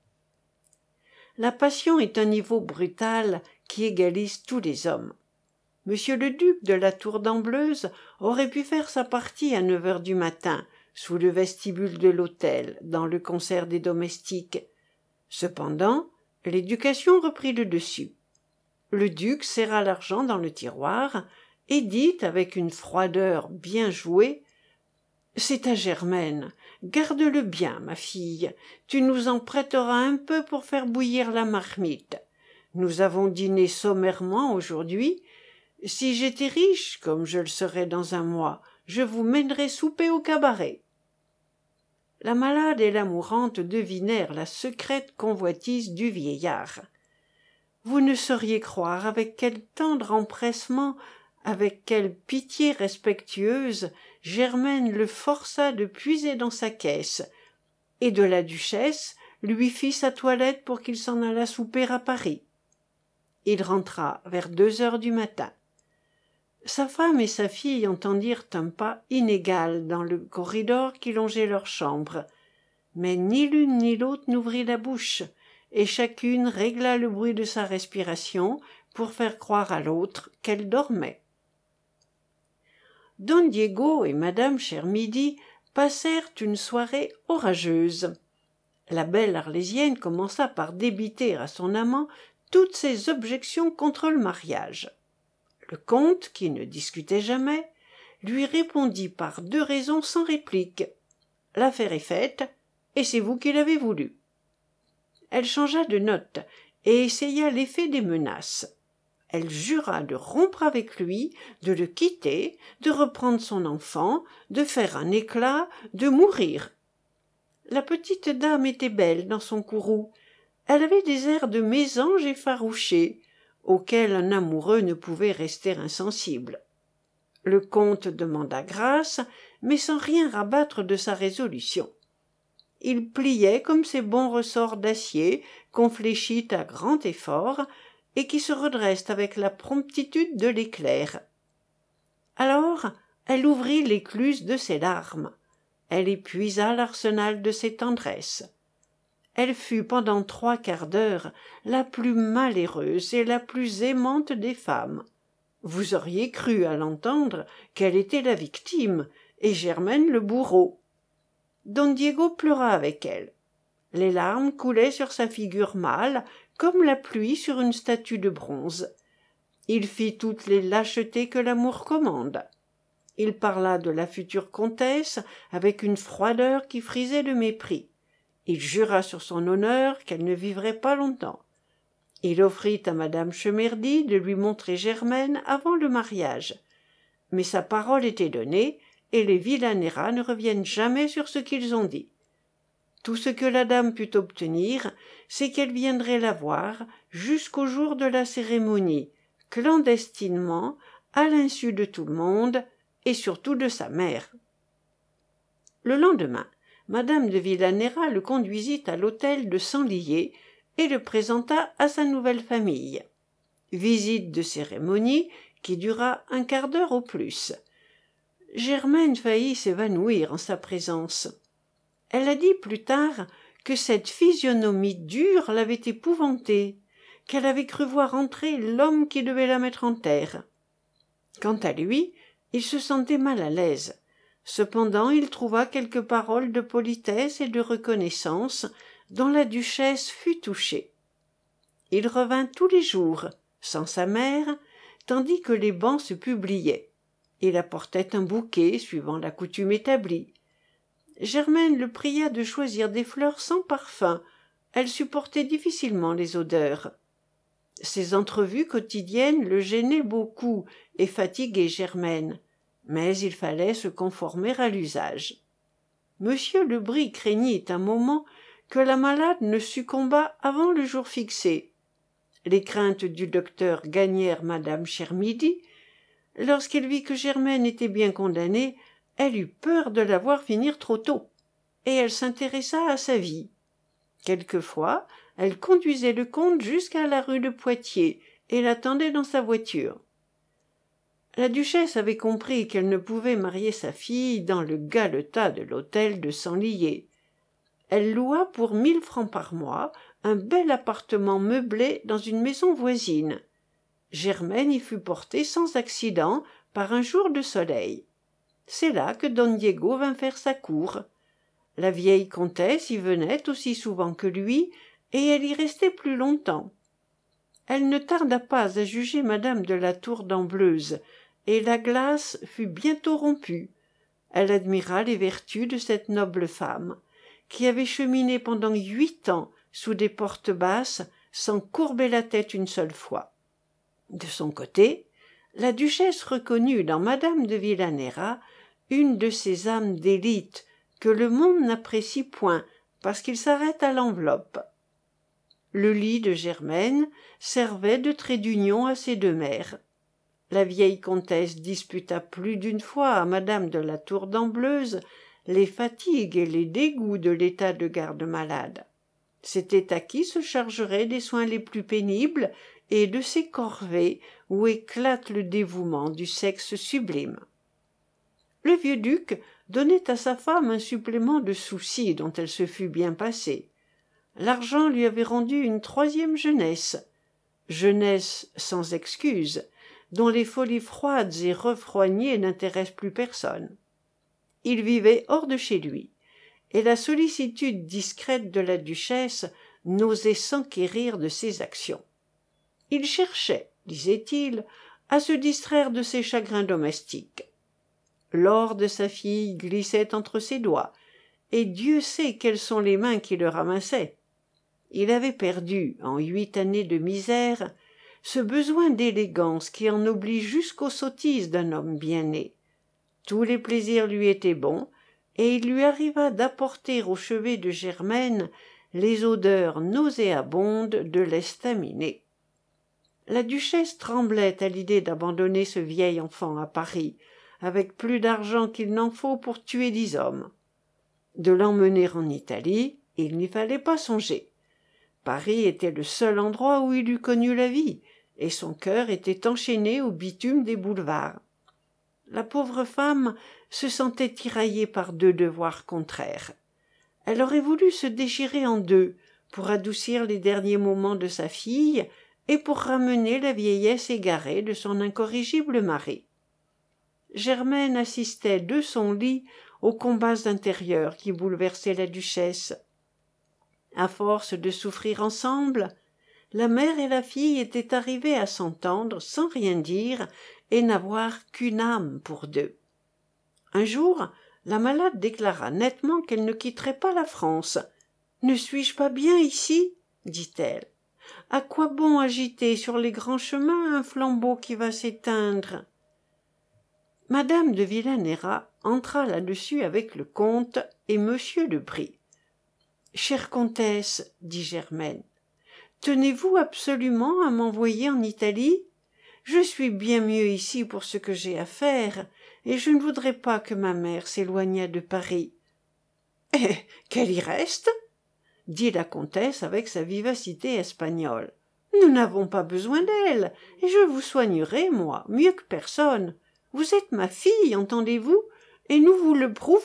La passion est un niveau brutal qui égalise tous les hommes. Monsieur le duc de la Tour d'Ambleuze aurait pu faire sa partie à neuf heures du matin, sous le vestibule de l'hôtel, dans le concert des domestiques. Cependant, l'éducation reprit le dessus. Le duc serra l'argent dans le tiroir et dit avec une froideur bien jouée « C'est à Germaine. Garde-le bien, ma fille. Tu nous en prêteras un peu pour faire bouillir la marmite. Nous avons dîné sommairement aujourd'hui. Si j'étais riche, comme je le serai dans un mois, je vous mènerais souper au cabaret. » La malade et la mourante devinèrent la secrète convoitise du vieillard. Vous ne sauriez croire avec quel tendre empressement, avec quelle pitié respectueuse, Germaine le força de puiser dans sa caisse, et de la duchesse lui fit sa toilette pour qu'il s'en allât souper à Paris. Il rentra vers deux heures du matin. Sa femme et sa fille entendirent un pas inégal dans le corridor qui longeait leur chambre, mais ni l'une ni l'autre n'ouvrit la bouche, et chacune régla le bruit de sa respiration pour faire croire à l'autre qu'elle dormait. Don Diego et madame Chermidy passèrent une soirée orageuse. La belle Arlésienne commença par débiter à son amant toutes ses objections contre le mariage. Le comte, qui ne discutait jamais, lui répondit par deux raisons sans réplique. « L'affaire est faite, et c'est vous qui l'avez voulu. » Elle changea de note et essaya l'effet des menaces. Elle jura de rompre avec lui, de le quitter, de reprendre son enfant, de faire un éclat, de mourir. La petite dame était belle dans son courroux. Elle avait des airs de mésange effarouchée, auxquels un amoureux ne pouvait rester insensible. Le comte demanda grâce, mais sans rien rabattre de sa résolution. Il pliait comme ces bons ressorts d'acier qu'on fléchit à grand effort et qui se redressent avec la promptitude de l'éclair. Alors elle ouvrit l'écluse de ses larmes. Elle épuisa l'arsenal de ses tendresses. Elle fut pendant trois quarts d'heure la plus malheureuse et la plus aimante des femmes. Vous auriez cru à l'entendre qu'elle était la victime et Germaine le bourreau. Don Diego pleura avec elle. Les larmes coulaient sur sa figure mâle comme la pluie sur une statue de bronze. Il fit toutes les lâchetés que l'amour commande. Il parla de la future comtesse avec une froideur qui frisait le mépris. Il jura sur son honneur qu'elle ne vivrait pas longtemps. Il offrit à madame Chemerdy de lui montrer Germaine avant le mariage. Mais sa parole était donnée, et les Villanera ne reviennent jamais sur ce qu'ils ont dit. Tout ce que la dame put obtenir, c'est qu'elle viendrait la voir jusqu'au jour de la cérémonie, clandestinement, à l'insu de tout le monde, et surtout de sa mère. Le lendemain, madame de Villanera le conduisit à l'hôtel de Sanlier et le présenta à sa nouvelle famille. Visite de cérémonie qui dura un quart d'heure au plus. Germaine faillit s'évanouir en sa présence. Elle a dit plus tard que cette physionomie dure l'avait épouvantée, qu'elle avait cru voir entrer l'homme qui devait la mettre en terre. Quant à lui, il se sentait mal à l'aise. Cependant, il trouva quelques paroles de politesse et de reconnaissance dont la duchesse fut touchée. Il revint tous les jours, sans sa mère, tandis que les bans se publiaient. Il apportait un bouquet, suivant la coutume établie. Germaine le pria de choisir des fleurs sans parfum. Elle supportait difficilement les odeurs. Ces entrevues quotidiennes le gênaient beaucoup et fatiguaient Germaine, mais il fallait se conformer à l'usage. Monsieur le Brie craignit un moment que la malade ne succombât avant le jour fixé. Les craintes du docteur gagnèrent madame Chermidy. Lorsqu'elle vit que Germaine était bien condamnée, elle eut peur de la voir finir trop tôt, et elle s'intéressa à sa vie. Quelquefois, elle conduisait le comte jusqu'à la rue de Poitiers et l'attendait dans sa voiture. La duchesse avait compris qu'elle ne pouvait marier sa fille dans le galetas de l'hôtel de Sanlier. Elle loua pour mille francs par mois un bel appartement meublé dans une maison voisine. Germaine y fut portée sans accident par un jour de soleil. C'est là que don Diego vint faire sa cour. La vieille comtesse y venait aussi souvent que lui, et elle y restait plus longtemps. Elle ne tarda pas à juger madame de la Tour d'Ambleuse, et la glace fut bientôt rompue. Elle admira les vertus de cette noble femme, qui avait cheminé pendant huit ans sous des portes basses, sans courber la tête une seule fois. De son côté, la duchesse reconnut dans madame de Villanera une de ces âmes d'élite que le monde n'apprécie point parce qu'il s'arrête à l'enveloppe. Le lit de Germaine servait de trait d'union à ces deux mères. La vieille comtesse disputa plus d'une fois à madame de la Tour d'Ambleuse les fatigues et les dégoûts de l'état de garde-malade. C'était à qui se chargerait des soins les plus pénibles et de ces corvées où éclate le dévouement du sexe sublime. Le vieux duc donnait à sa femme un supplément de soucis dont elle se fût bien passée. L'argent lui avait rendu une troisième jeunesse, jeunesse sans excuse, dont les folies froides et refroignées n'intéressent plus personne. Il vivait hors de chez lui, et la sollicitude discrète de la duchesse n'osait s'enquérir de ses actions. Il cherchait, disait-il, à se distraire de ses chagrins domestiques. L'or de sa fille glissait entre ses doigts, et Dieu sait quelles sont les mains qui le ramassaient. Il avait perdu, en huit années de misère, ce besoin d'élégance qui en oblige jusqu'aux sottises d'un homme bien né. Tous les plaisirs lui étaient bons, et il lui arriva d'apporter au chevet de Germaine les odeurs nauséabondes de l'estaminet. La duchesse tremblait à l'idée d'abandonner ce vieil enfant à Paris, avec plus d'argent qu'il n'en faut pour tuer dix hommes. De l'emmener en Italie, il n'y fallait pas songer. Paris était le seul endroit où il eût connu la vie, et son cœur était enchaîné au bitume des boulevards. La pauvre femme se sentait tiraillée par deux devoirs contraires. Elle aurait voulu se déchirer en deux pour adoucir les derniers moments de sa fille et pour ramener la vieillesse égarée de son incorrigible mari. Germaine assistait de son lit aux combats intérieurs qui bouleversaient la duchesse. À force de souffrir ensemble, la mère et la fille étaient arrivées à s'entendre sans rien dire et n'avoir qu'une âme pour deux. Un jour, la malade déclara nettement qu'elle ne quitterait pas la France. « Ne suis-je pas bien ici ?» dit-elle. « À quoi bon agiter sur les grands chemins un flambeau qui va s'éteindre ?» Madame de Villanera entra là-dessus avec le comte et monsieur de Brie. « Chère comtesse, dit Germaine, tenez-vous absolument à m'envoyer en Italie? Je suis bien mieux ici pour ce que j'ai à faire, et je ne voudrais pas que ma mère s'éloignât de Paris. »« Eh, qu'elle y reste ?» dit la comtesse avec sa vivacité espagnole. « Nous n'avons pas besoin d'elle, et je vous soignerai, moi, mieux que personne. Vous êtes ma fille, entendez-vous, et nous vous le prouverons. »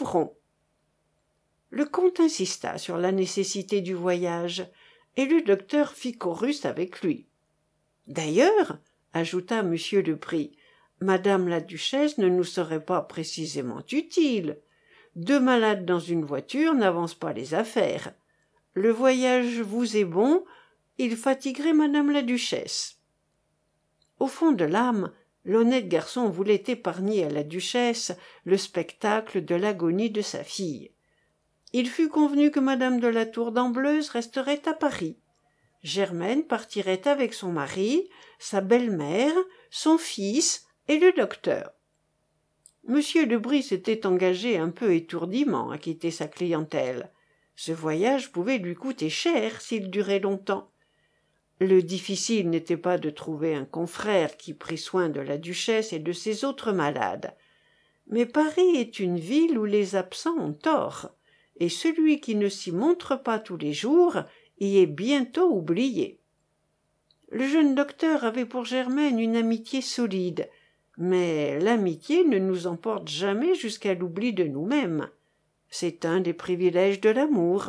Le comte insista sur la nécessité du voyage, et le docteur fit chorus avec lui. « D'ailleurs, » ajouta M. de Brie, « madame la duchesse ne nous serait pas précisément utile. Deux malades dans une voiture n'avancent pas les affaires. Le voyage vous est bon, il fatiguerait madame la duchesse. » Au fond de l'âme, l'honnête garçon voulait épargner à la duchesse le spectacle de l'agonie de sa fille. Il fut convenu que madame de la Tour d'Ambleuse resterait à Paris. Germaine partirait avec son mari, sa belle-mère, son fils et le docteur. Monsieur de Brie s'était engagé un peu étourdiment à quitter sa clientèle. Ce voyage pouvait lui coûter cher s'il durait longtemps. Le difficile n'était pas de trouver un confrère qui prît soin de la duchesse et de ses autres malades. Mais Paris est une ville où les absents ont tort, et celui qui ne s'y montre pas tous les jours y est bientôt oublié. Le jeune docteur avait pour Germaine une amitié solide, mais l'amitié ne nous emporte jamais jusqu'à l'oubli de nous-mêmes. C'est un des privilèges de l'amour.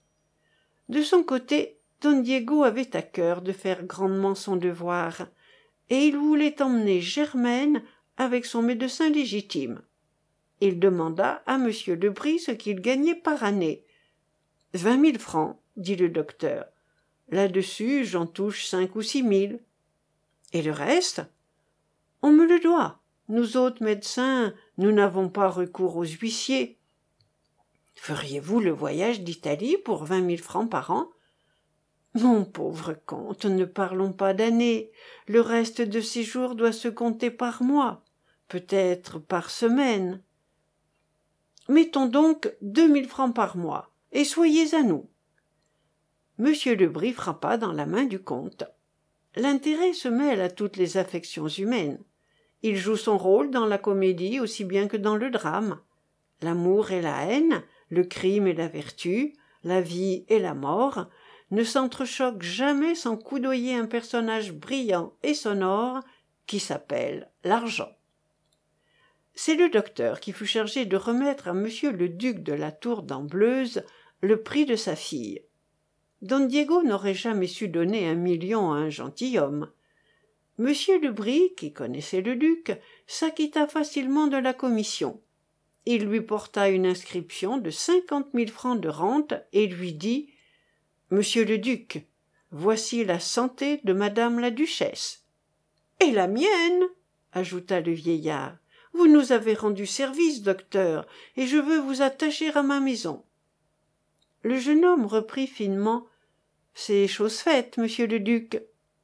De son côté, Don Diego avait à cœur de faire grandement son devoir, et il voulait emmener Germaine avec son médecin légitime. Il demanda à M. de Brie ce qu'il gagnait par année. « Vingt mille francs, » dit le docteur. « Là-dessus, j'en touche cinq ou six mille. »« Et le reste ?»« On me le doit. Nous autres médecins, nous n'avons pas recours aux huissiers. »« Feriez-vous le voyage d'Italie pour vingt mille francs par an ?»« Mon pauvre comte, ne parlons pas d'années. Le reste de ces jours doit se compter par mois, peut-être par semaine. Mettons donc deux mille francs par mois, et soyez à nous. » Monsieur de Brie frappa dans la main du comte. L'intérêt se mêle à toutes les affections humaines. Il joue son rôle dans la comédie aussi bien que dans le drame. L'amour et la haine, le crime et la vertu, la vie et la mort, ne s'entrechoquent jamais sans coudoyer un personnage brillant et sonore qui s'appelle l'argent. C'est le docteur qui fut chargé de remettre à monsieur le duc de la Tour d'Ambleuse le prix de sa fille. Don Diego n'aurait jamais su donner un million à un gentilhomme. Monsieur le Brie, qui connaissait le duc, s'acquitta facilement de la commission. Il lui porta une inscription de cinquante mille francs de rente et lui dit « Monsieur le duc, voici la santé de madame la duchesse. »« Et la mienne » ajouta le vieillard. « Vous nous avez rendu service, docteur, et je veux vous attacher à ma maison. » Le jeune homme reprit finement « C'est chose faite, monsieur le duc. »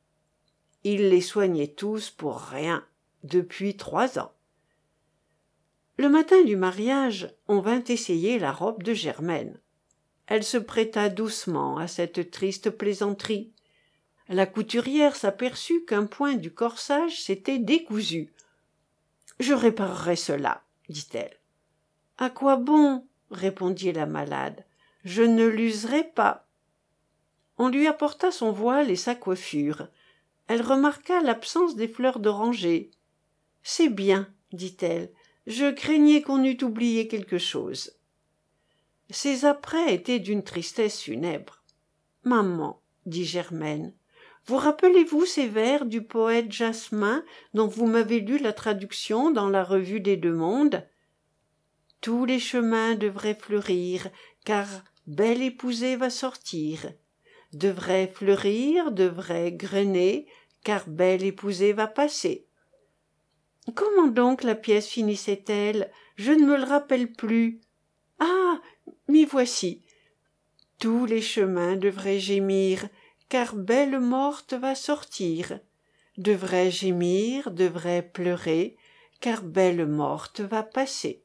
Il les soignait tous pour rien, depuis trois ans. Le matin du mariage, on vint essayer la robe de Germaine. Elle se prêta doucement à cette triste plaisanterie. La couturière s'aperçut qu'un point du corsage s'était décousu. « Je réparerai cela, dit-elle. « À quoi bon ?» répondit la malade. « Je ne l'userai pas. » On lui apporta son voile et sa coiffure. Elle remarqua l'absence des fleurs d'oranger. « C'est bien, dit-elle. Je craignais qu'on eût oublié quelque chose. » Ces apprêts étaient d'une tristesse funèbre. « Maman, dit Germaine, vous rappelez-vous ces vers du poète Jasmin dont vous m'avez lu la traduction dans la revue des Deux Mondes ? Tous les chemins devraient fleurir, car belle épousée va sortir. Devrait fleurir, devrait grener, car belle épousée va passer. Comment donc la pièce finissait-elle? Je ne me le rappelle plus. Ah, m'y voici. Tous les chemins devraient gémir, car belle morte va sortir. Devrait gémir, devrait pleurer, car belle morte va passer.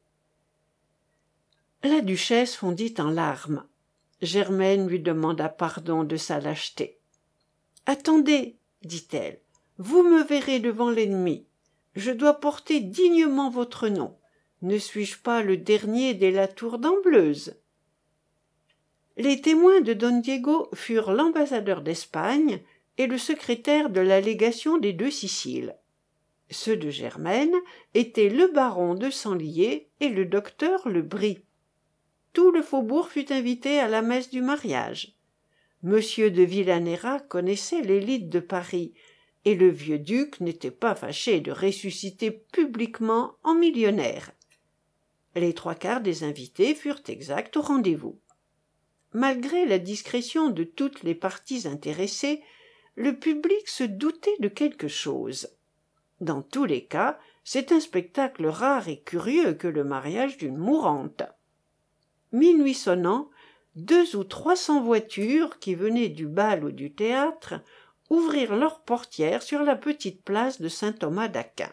La duchesse fondit en larmes. Germaine lui demanda pardon de sa lâcheté. « Attendez, dit-elle, vous me verrez devant l'ennemi. Je dois porter dignement votre nom. Ne suis-je pas le dernier des La Tour d'Ambleuse ?» Les témoins de Don Diego furent l'ambassadeur d'Espagne et le secrétaire de la légation des Deux Siciles. Ceux de Germaine étaient le baron de Sanlier et le docteur Le Brie. Tout le faubourg fut invité à la messe du mariage. Monsieur de Villanera connaissait l'élite de Paris, et le vieux duc n'était pas fâché de ressusciter publiquement en millionnaire. Les trois quarts des invités furent exacts au rendez-vous. Malgré la discrétion de toutes les parties intéressées, le public se doutait de quelque chose. Dans tous les cas, c'est un spectacle rare et curieux que le mariage d'une mourante. Minuit sonnant, deux ou trois cents voitures qui venaient du bal ou du théâtre ouvrirent leurs portières sur la petite place de Saint-Thomas-d'Aquin.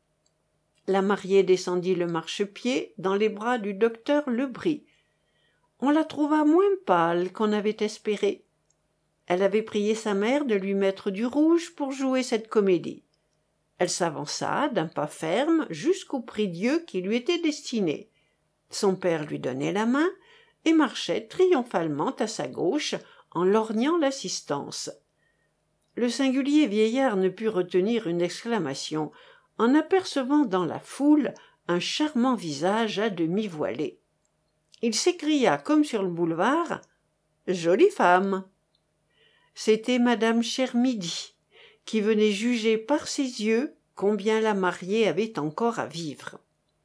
La mariée descendit le marchepied dans les bras du docteur Le Brie. On la trouva moins pâle qu'on avait espéré. Elle avait prié sa mère de lui mettre du rouge pour jouer cette comédie. Elle s'avança d'un pas ferme jusqu'au prie-dieu qui lui était destiné. Son père lui donnait la main et marchait triomphalement à sa gauche en lorgnant l'assistance. Le singulier vieillard ne put retenir une exclamation en apercevant dans la foule un charmant visage à demi voilé. Il s'écria comme sur le boulevard « Jolie femme !» C'était madame Chermidy, qui venait juger par ses yeux combien la mariée avait encore à vivre.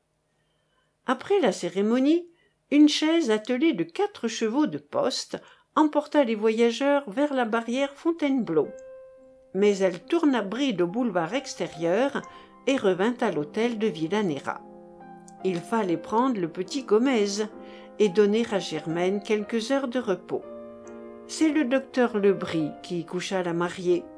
Après la cérémonie, une chaise attelée de quatre chevaux de poste emporta les voyageurs vers la barrière Fontainebleau. Mais elle tourna bride au boulevard extérieur et revint à l'hôtel de Villanera. Il fallait prendre le petit Gomez et donner à Germaine quelques heures de repos. C'est le docteur Le Brie qui coucha la mariée.